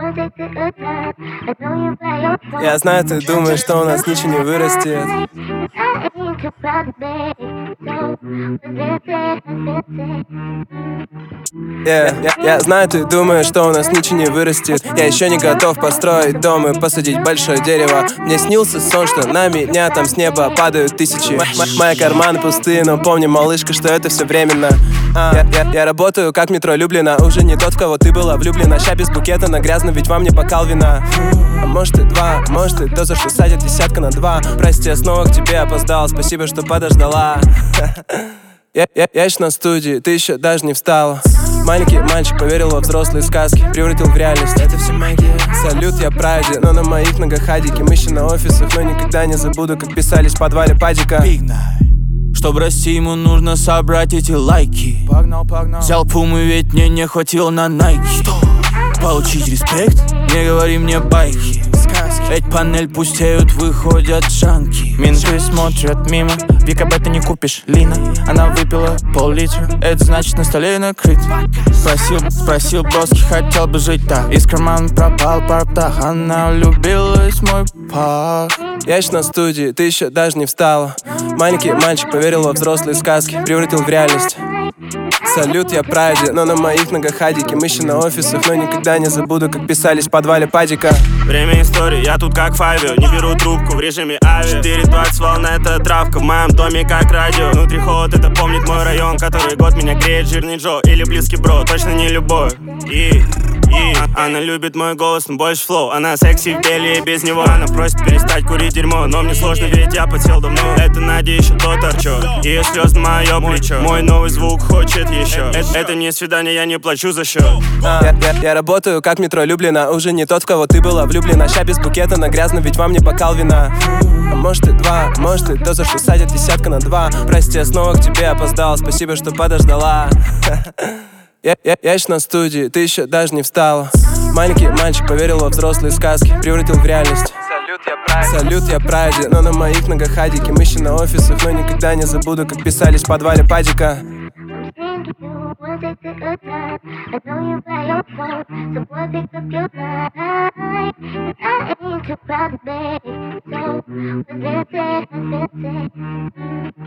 Я знаю, ты думаешь, что у нас ничего не вырастет. Я знаю, ты думаешь, что у нас ничего не вырастет. Я еще не готов построить дом и посадить большое дерево. Мне снился сон, что на меня там с неба падают тысячи. Мои карманы пустые, но помни, малышка, что это все временно. Я работаю как метро Люблина. Уже не тот, в кого ты была влюблена. Ща без букета на грязно, ведь вам не бокал вина. А может и два, может и то, за что садят 10 на 2. Прости, я снова к тебе опоздал, спасибо, что подождала. Я еще на студии, ты еще даже не встала. Маленький мальчик поверил во взрослые сказки, превратил в реальность. Это все магия. Салют, я прайде, но на моих ногах хадики. Мы еще на офисах, но никогда не забуду, как писались в подвале падика. Чтоб расти, ему нужно собрать эти лайки. Погнал. Взял пумы, ведь мне не хватило на найки. Получить респект? Не говори мне байки. Ведь панель пустеют, выходят джанки. Менты смотрят мимо, ВКБ ты не купишь, Лина. Она выпила пол-литра, это значит на столе накрыт. Спросил броски, хотел бы жить так. Из кармана пропал пар птах, она влюбилась в мой пах. Я еще на студии, ты еще даже не встала. Маленький мальчик поверил во взрослые сказки, превратил в реальность. Салют, я прайде, но на моих ногах хадики. Мы еще на офисах, но никогда не забуду, как писались в подвале падика. Время истории, я тут как Файвио. Не беру трубку в режиме ави. 4:20 волна, это травка в моем доме как радио. Внутри холод, это помнит мой район, который год меня греет жирный Джо. Или близкий бро, точно не любовь. Она любит мой голос, но больше флоу. Она секси в беле и без него. Она просит перестать курить дерьмо, но мне сложно, ведь я подсел давно. Это Надя еще то торчок, ее слез на мое плечо. Мой новый звук хочет еще. Это не свидание, я не плачу за счет. Я работаю как метро Люблина. Уже не тот, в кого ты была влюблена. Ща без букета на грязно, ведь вам не бокал вина. А может и два, может и то, за что садят 10 на 2. Прости, я снова к тебе опоздал, спасибо, что подождала. Я еще на студии, ты еще даже не встала. Маленький мальчик поверил во взрослые сказки, превратил в реальность. Салют, я прайде, но на моих ногах хадики. Мы еще на офисах, но никогда не забуду, как писались в подвале падика. So,